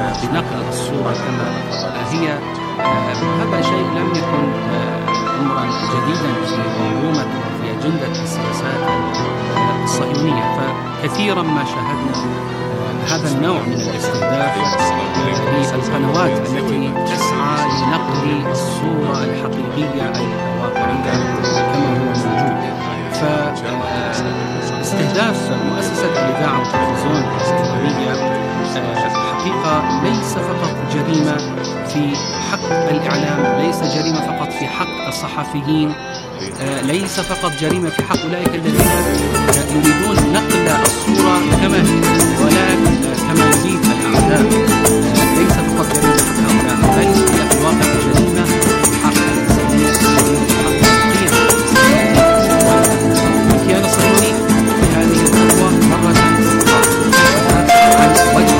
بنقل الصورة كما هي. هذا شيء لم يكن أمرا جديدا في منظومة وفي أجندة السياسات الصهيونية، فكثيرا ما شاهدنا هذا النوع من الاستهداف للقنوات التي تسعى لنقل الصورة الحقيقية الواقعية كما هو موجود. فاستهداف مؤسسة الإذاعة والتلفزيون الإسرائيلية حقيقة ليس فقط جريمة في حق الإعلام، ليس جريمة فقط في حق الصحفيين، ليس فقط جريمة في حق أولئك الذين يريدون نقل الصورة كما هي، ولكن كما يريد الأعداء. ليس فقط جريمة في حق هؤلاء، بل هي في الواقع جريمة في حق الإنسانية، في حق القيم والكيان الصهيوني. في هذه الخطوة مرة عن وجه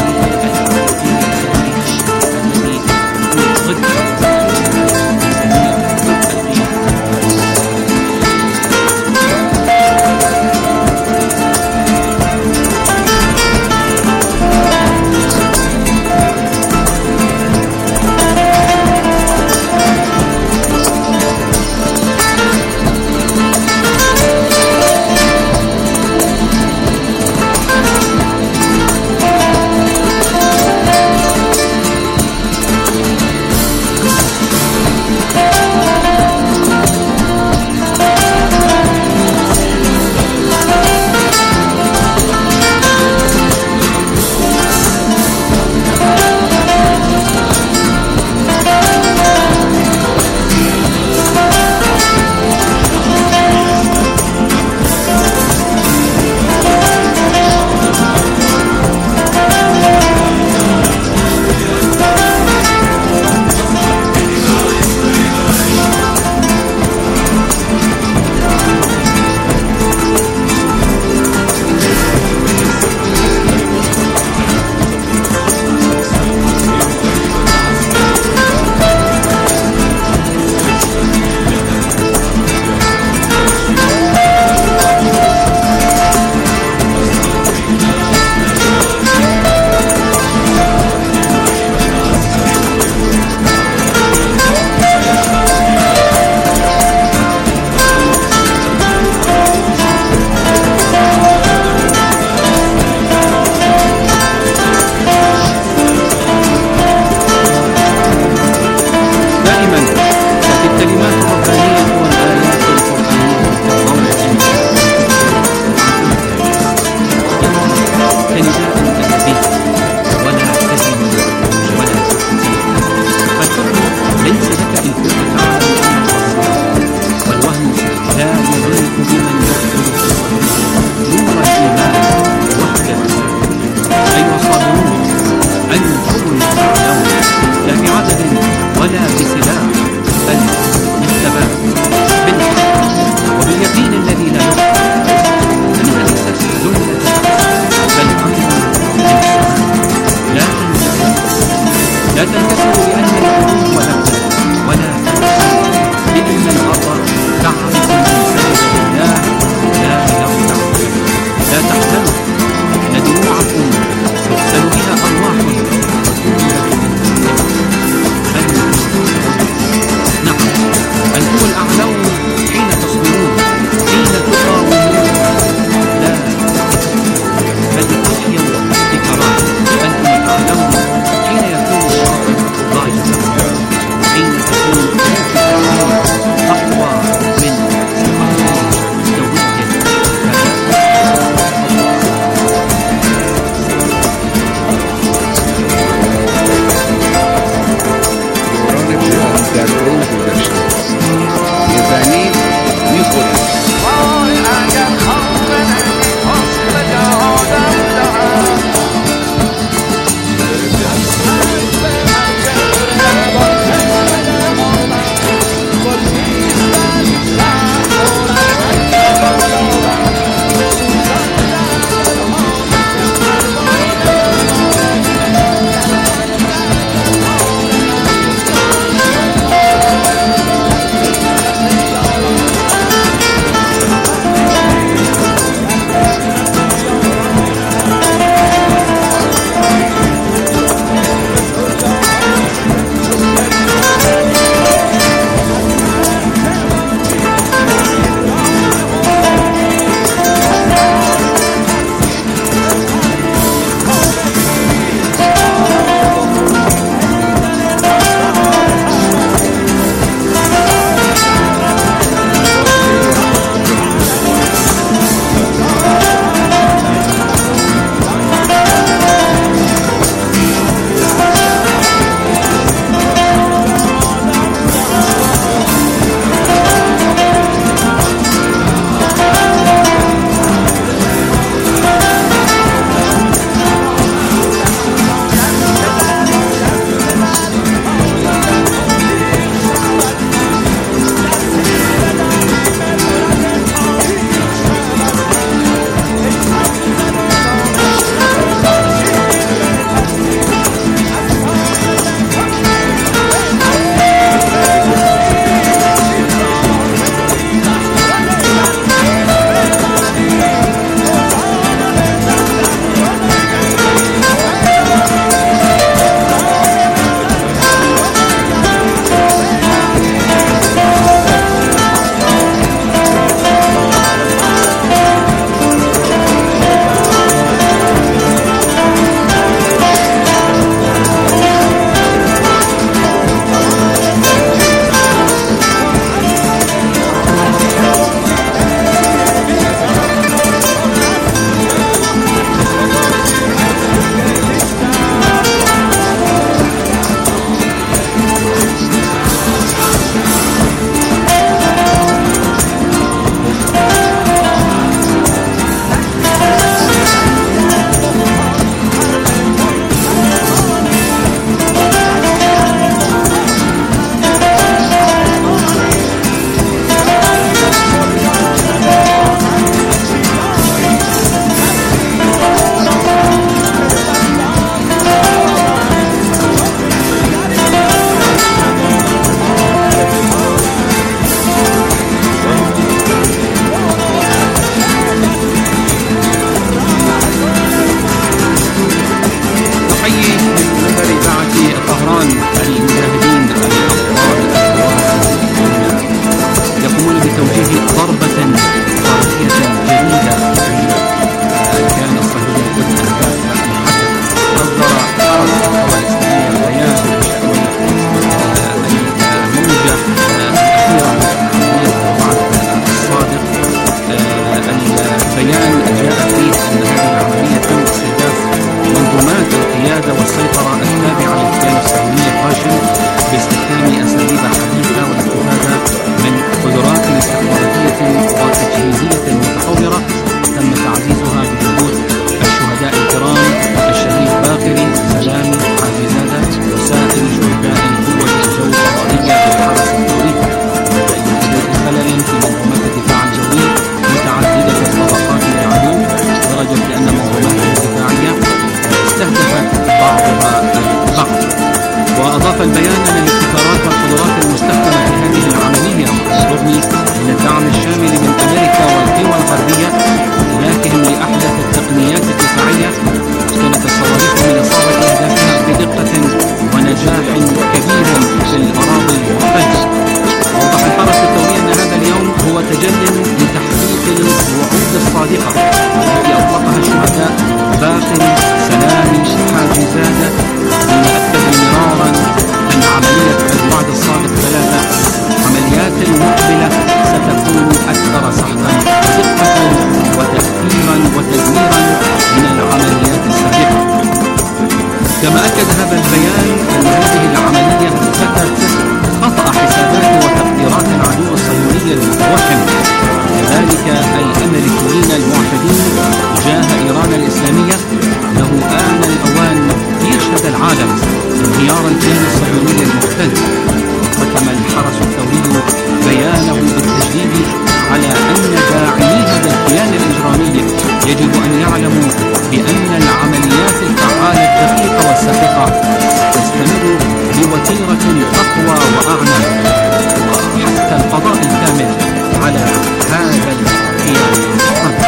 الحشد والسيطرة التابعة للكيان الصهيوني الفاشل باستخدام أساليب حديثة والاستفادة من قدرات استخباراتية وتجهيزية متطورة تم تعزيزها بجهود الشهداء الكرام الشهيد باقري، سلامي، حاجي زادة وسائر شهداء قوة الجو الفضائية بالحرس الثوري، وتأييد حدوث خلل في منظومات الدفاع الجوي متعددة الطبقات للعدو لدرجة أن منظومات الدفاعية استهدفت بعضها البعض. وأضاف البيان أن الابتكارات والقدرات المستخدمة في هذه العملية على الرغم من الدعم الشامل من أمريكا والقوى الغربية لكن لأحدث التقنيات الدفاعية كانت الصواريخ من إصابة أهدافها بدقة ونجاح كبير في الأراضي المختلفة. أوضح الحرس الثوري أن هذا اليوم هو تجل لتحقيق الوعود الصادقة التي أطلقها الشهداء باقري، سلامي، حاجي زادة، بما أكدوا مرارا أن عملية الوعد الصادق 3 عمليات مقبلة ستكون أكثر سحقا ودقة وتأثيرا وتدميرا من العمليات السابقة. كما أكد هذا البيان أن هذه العملية ذكرت خطأ حسابات وتقديرات العدو الصهيوني المتوهم، كذلك الأمريكيين المعتدين تجاه إيران الإسلامية. له آن الأوان ليشهد العالم انهيار الكيان الصهيوني المحتل. ختم الحرس الثوري بيانه بالتشديد على أن داعمي هذا الكيان الإجرامي يجب أن يعلموا بأن العمليات الفعالة الدقيقة والساحقة تستمر بوتيرة أقوى وأعلى وحتى القضاء الكامل على هذا الكيان الإجرامي.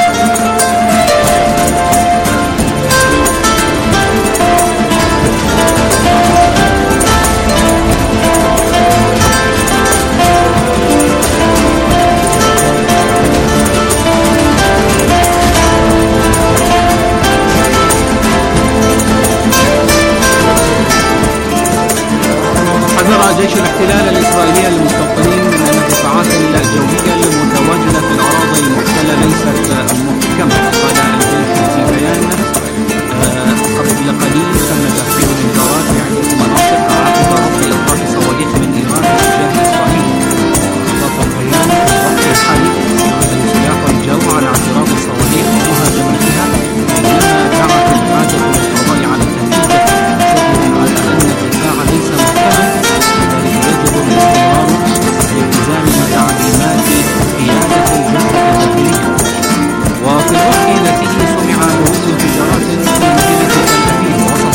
جيش الاحتلال الإسرائيلي المستوطنين من أن الدفاعات الجوية المتواجدة في الأراضي المحتلة ليست محكمة. قال الجيش في بيان قبل قليل تم تحرير الإنذارات في عدة مناطق عقب رفض إطلاق صواريخ من إيران اتجاه إسرائيل. أضاف البيان في الوقت الحالي عمل السلاح والجو على اعتراض الصواريخ ومهاجمتها، بينما دعت الحاجة للقضاء على تهديد شديد على أن الدفاع ليس محكما، يجب الاستمرار بالالتزام بتعليمات قيادة الجبهة الداخلية. وفي الوقت التي سمع ورود انفجارات في مدينة تل أبيب وسط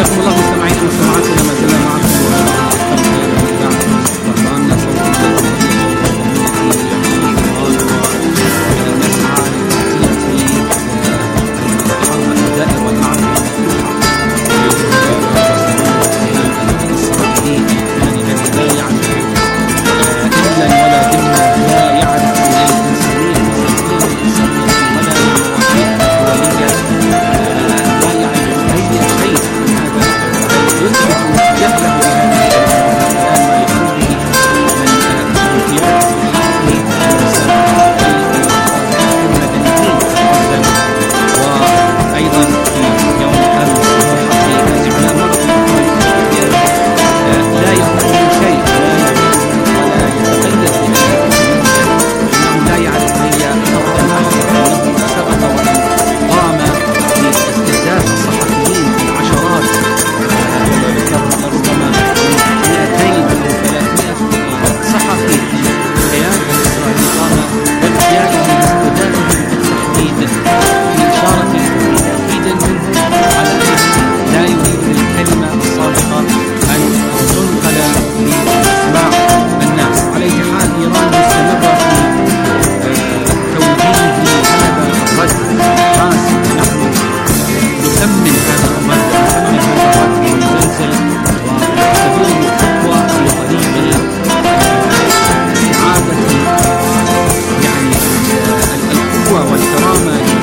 حياكم الله مستمعينا ومستمعاتنا، ما زلنا معكم والكرامة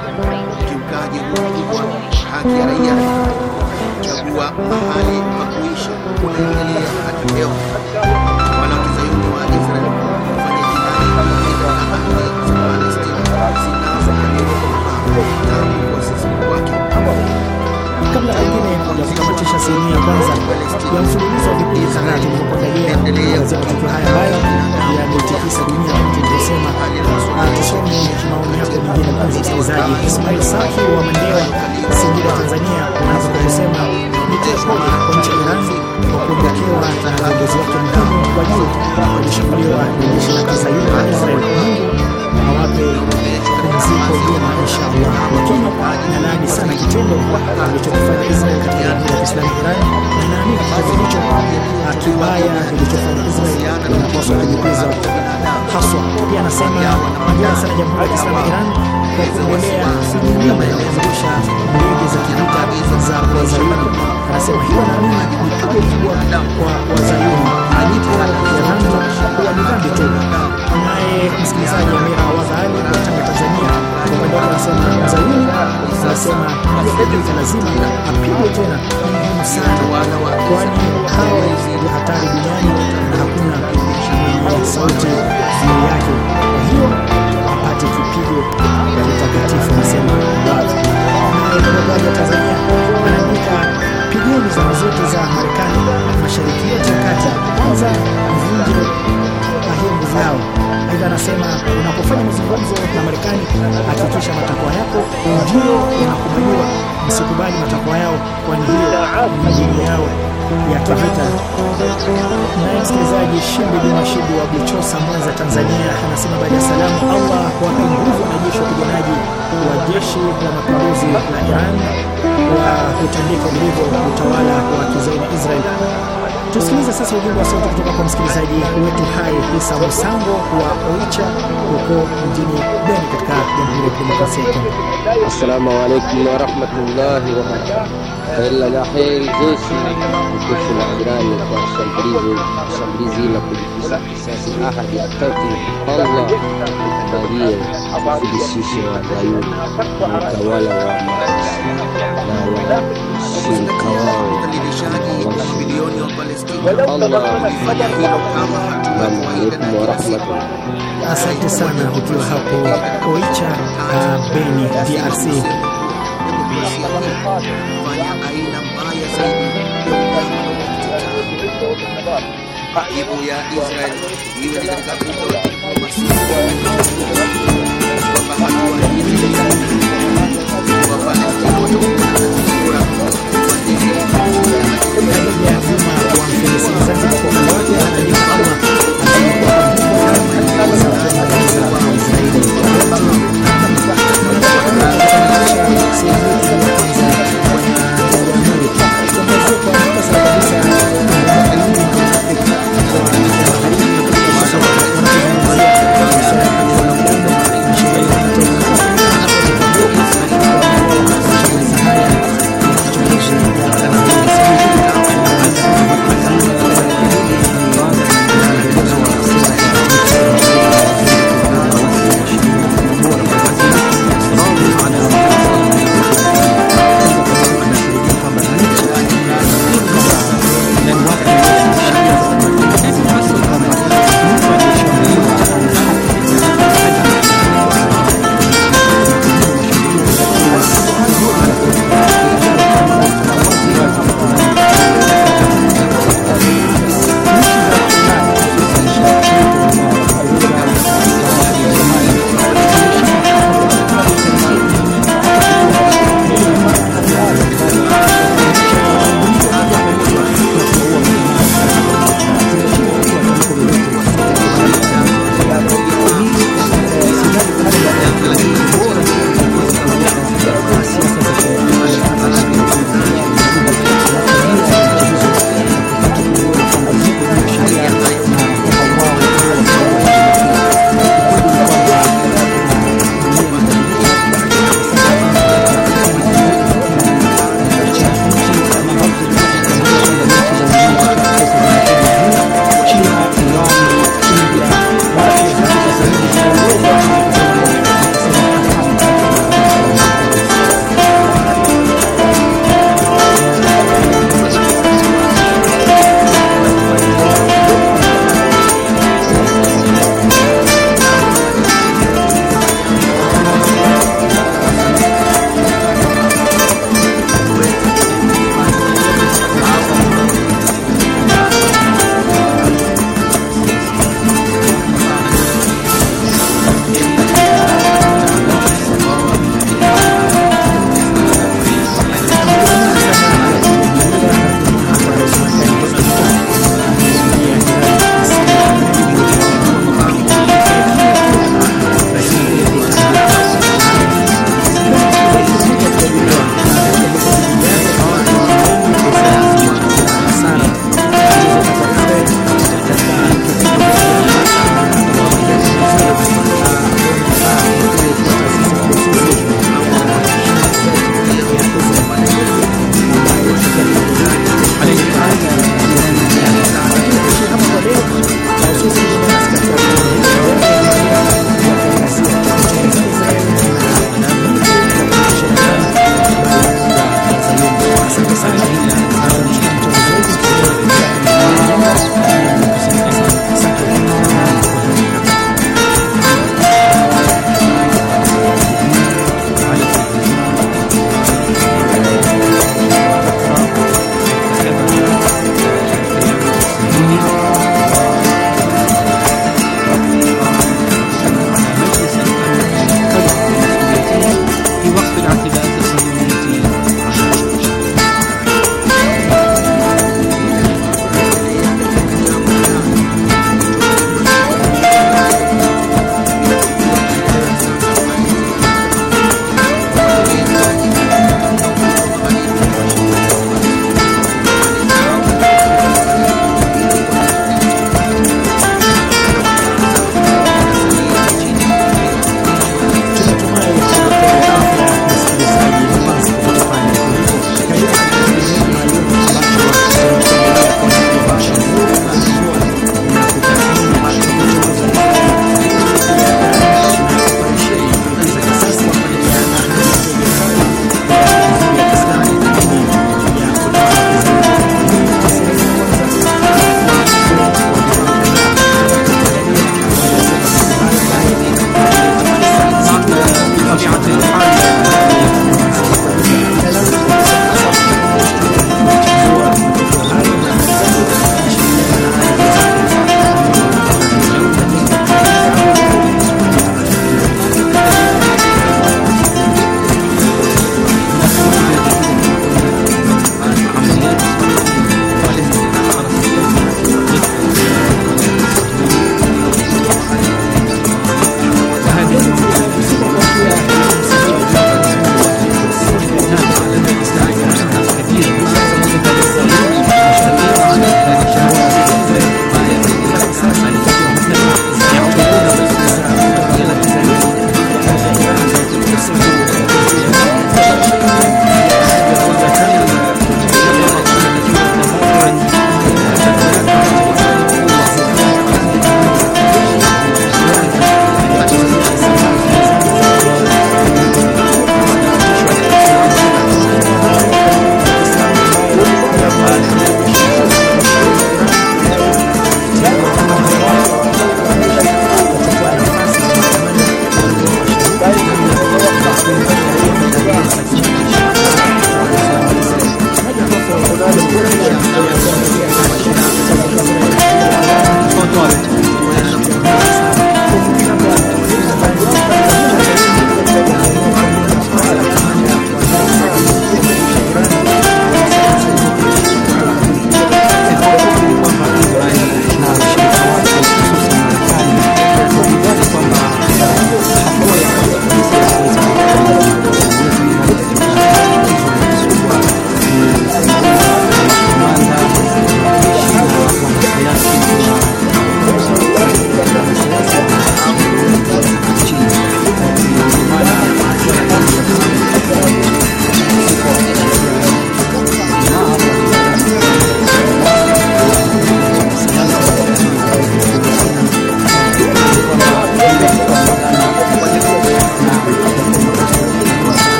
ukiukaji mkubwa haki ya raia chagua mahali pa kuishi unaendelea hadi leo. Wala kizayuni wa Israel kufanya jinai na ahadi za Palestina zinazoendelea tangu kuasisi kwake. Kabla pengine ya kutamatisha sehemu ya kwanza ya mfululizo wa vipindi kadhaa tulivyokuandalia kuangazia matukio haya ambayo yametikisa dunia, tulivyosema tusome maoni yako mengine. Kwanza msikilizaji Ismail Safi wa Mandewa, Singida, Tanzania, unaanza kwa kusema ni pole kwa nchi ya Iran kwa kuondokewa na viongozi wake muhimu kwa juu walishambuliwa na jeshi la Kizayuni la Israel. Mungu awape pumziko jema inshallah. Lakini nalaani sana kitendo alichokifanya Israel katika Jamhuri ya Kiislamu ya Iran, na naamini kitendo hicho kibaya kilichofanya Israel inapaswa kujibiza haswa. Pia anasema hongera sana Jamhuri ya Kiislamu ya Iran kwa kuendelea kunyima na kuzungusha ndege za kivita za Wazayuni. Anasema hiyo naamini ni pigo kubwa kwa Wazayuni, alipo ya dhambi kuwa ni dhambi tu. Naye msikilizaji Amira Wadhali wa Tanga, Tanzania, kwa upande wake anasema Mzayuni anasema hiyo lazima apigwe tena, ni muhimu sana, kwani hawa ni hatari duniani na hakuna mwenye sauti juu yake, kwa hiyo apate kipigo kitakatifu. Anasema naye mmoja wa Tanzania anaandika pigeni zana zote za Marekani mashariki yote ya kati, kwanza mvunje hiyo nguvu yao. Aidha anasema unapofanya mazungumzo na Marekani hakikisha matakwa yako ndio yanakubaliwa, msikubali matakwa yao, kwani hiyo ni majini yao ya kivita. Naye msikilizaji Shimbi Juma Shimbi wa Buchosa, Mwanza, Tanzania, anasema baada ya salamu, Allah wape nguvu wanajeshi wapiganaji wa jeshi la mapinduzi la Iran wa kutandika vilivyo utawala wa Kizayuni Israel. Tusikilize sasa ujumbe wa sauti kutoka kwa msikilizaji wetu hai Isa Musango wa Oicha huko mjini Beni katika Jamhuri ya Kidemokrasia ya Kongo. Assalamu alaykum wa rahmatullahi wa barakatuh. Kila la kheri jeshi la Iran kwa shambulizi la kulipiza kisasi ahadi ya tatu Allah baadhi kufilishisha wa Zayuni utawala wa na washirika wao wa milioni wa Palestina. Allah alifanya hilo kama hatua ya kawaida na rahmatullah. Asante sana ukiwa hapo Oicha, Beni, DRC. Fanya aina mbaya zaidi aibu ya Israel iwe ni katika uga wa diplomasia kwamba hatua hizi wa Palestina watakuwa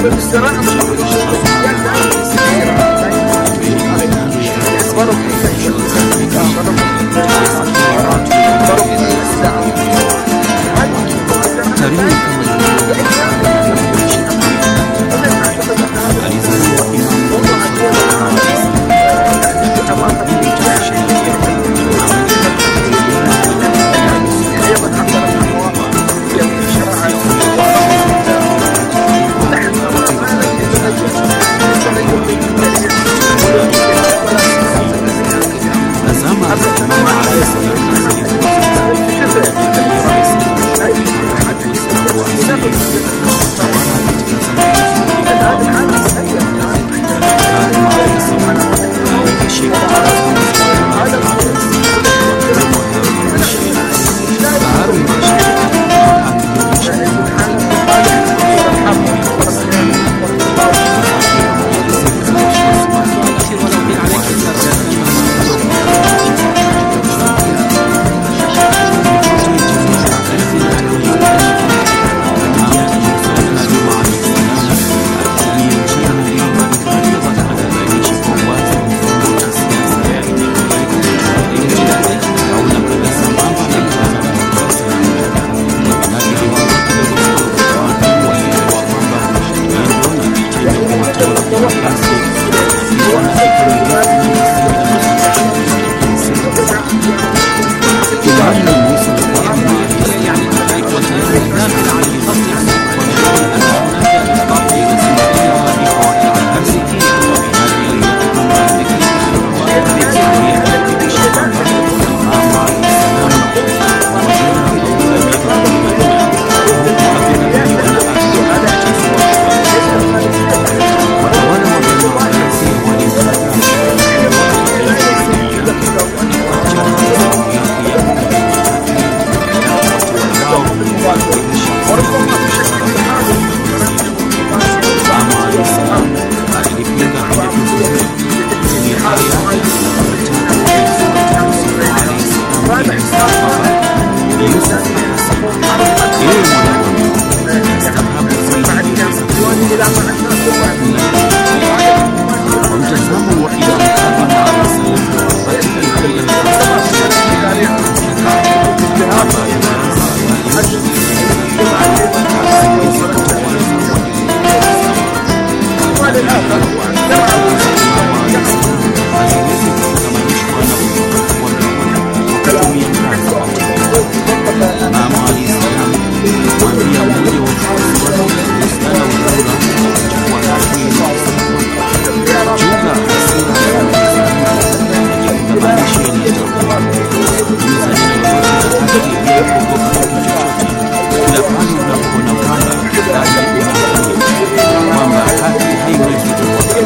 kwamba haki haiwezi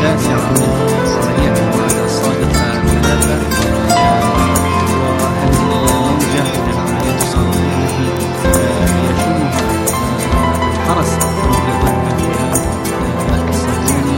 التاسعة من عملية المواد الصادقة 3 والموجة من العملية الصادقة التي يشنها الحرس المبلغ الصهيوني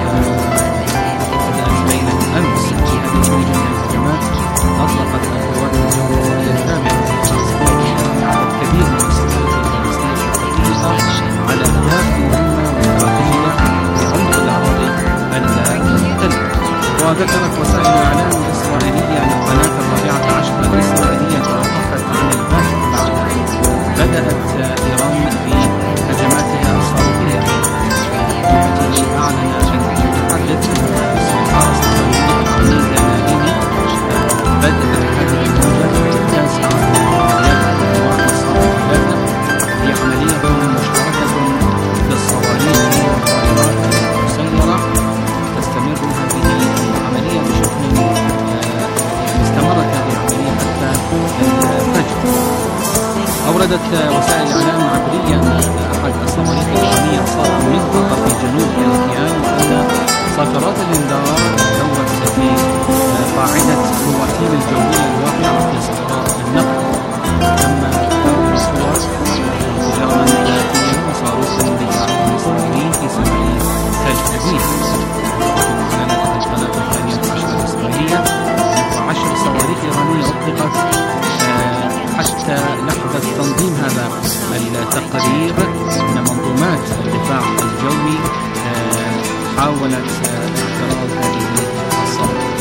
بين أمس في هذه الموجة من الهجمات أطلقت القوات الجوية التابعة للعدد كبير من السلاح الفلسطينية على أهداف مهمة واستراتيجية بعمق الأراضي المحتلة. وذكرت وسائل الإعلام الإسرائيلية أن القناة الرابعة عشرة الإسرائيلية توقفت عن البث بعد بدأت إيران في هجماتها الصاروخية. التي أعلن المتحدث الحرس الصهيوني العميد بدء هذه الموجة التاسعة من عمليات القوات الصاروخية هي عملية مشتركة للصواريخ والطائرات المسيرة. تستمر هذه العملية بشكل استمرت هذه العملية حتى الفجر. أوردت وسائل الإعلام عبرية أحد الصواريخ الإيرانية أصاب منطقة في جنوب الكيان وأن صافرات الإنذار دورت في قاعدة خواتيم الجوية الواقعة في صحراء النقب. تم إظهار صور انفجارا ذاتيا وصاروخ بدفاع الإسرائيلي في سماء تل أبيب. أعلنت القناة الثانية عشرة الإسرائيلية 10 صواريخ إيرانية أطلقت حتى لحظة تنظيم هذا التقرير أن منظومات الدفاع الجوي حاولت اعتراض هذه الصواريخ.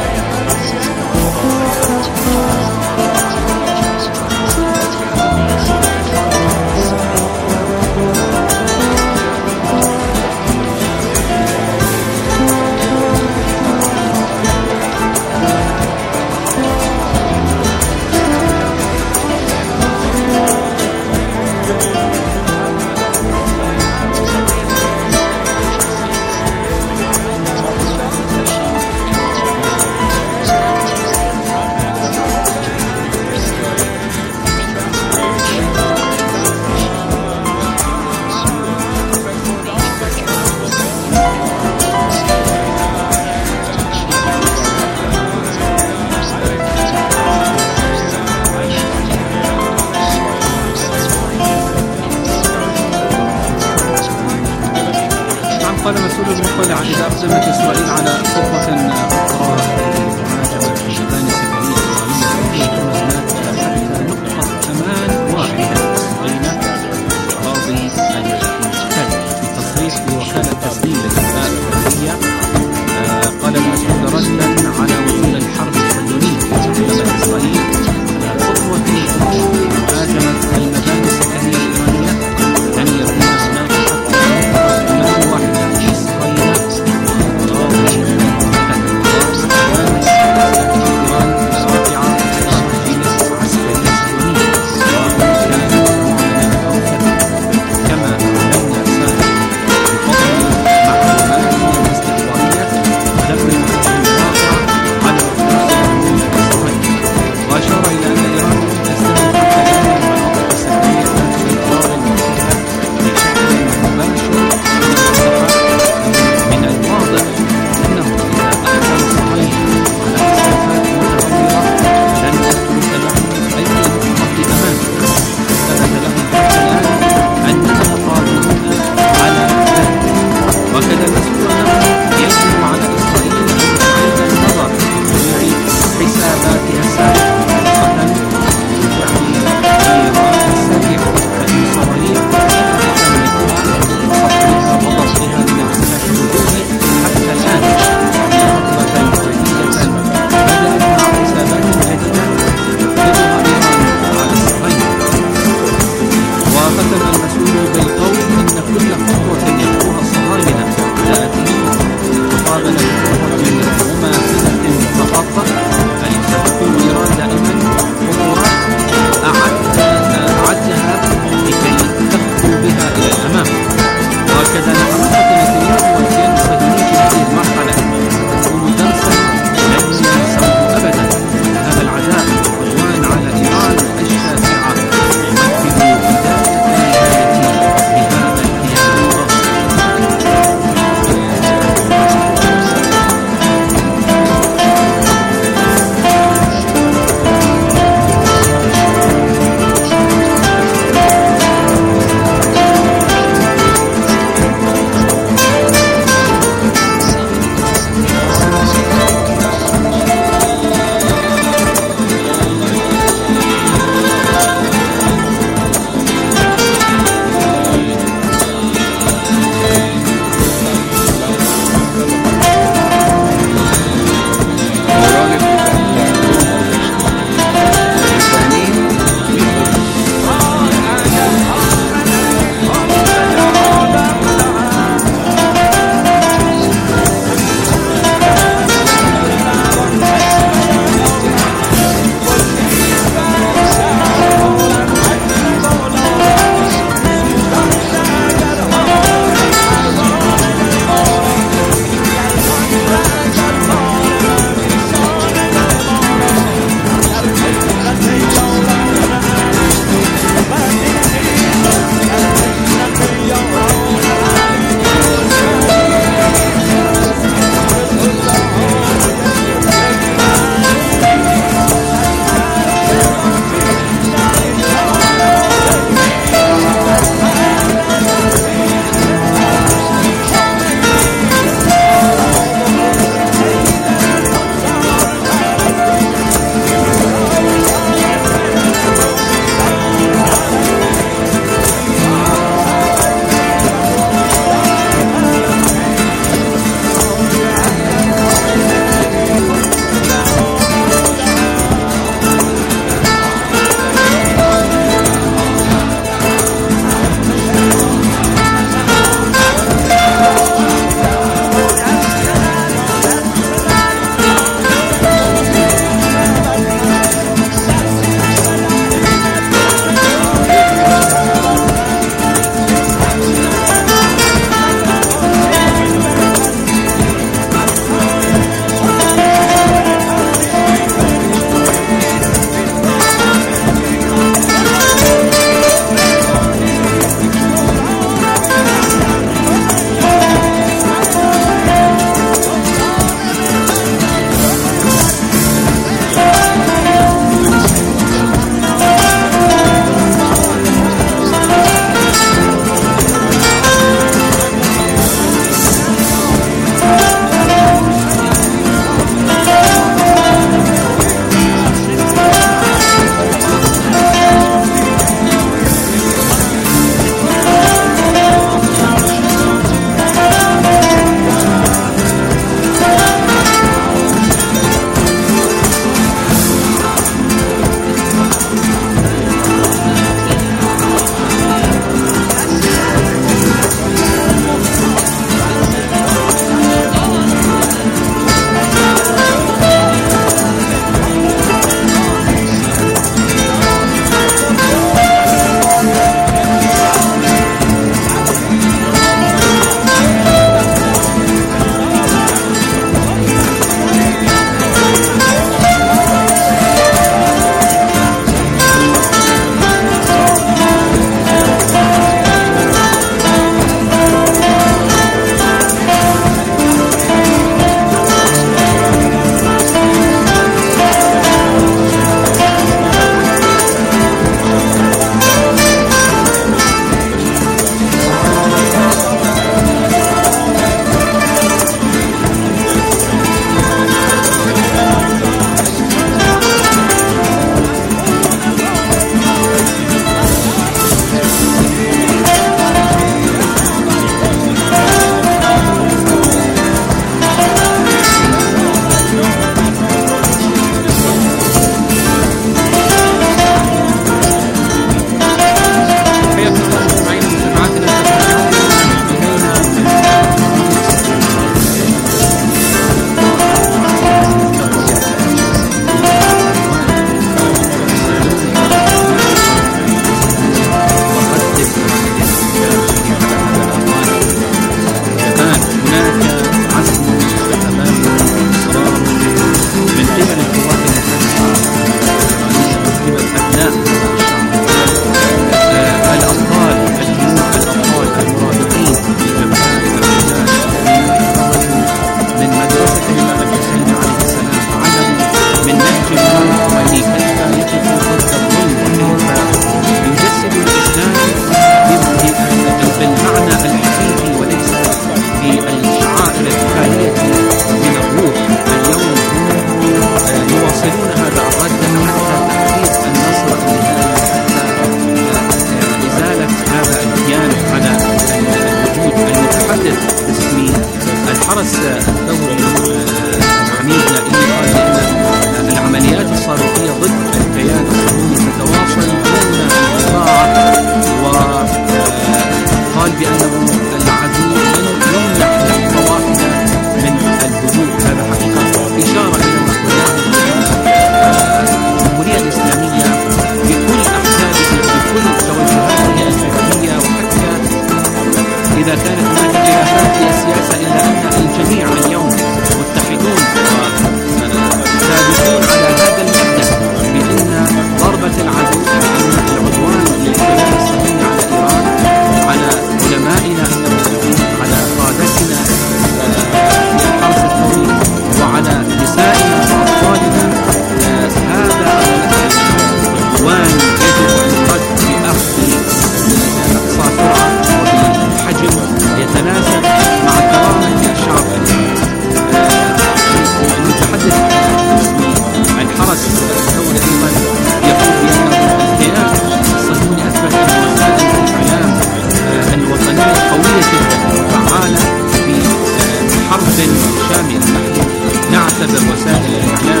تعتبر وسائل الإعلام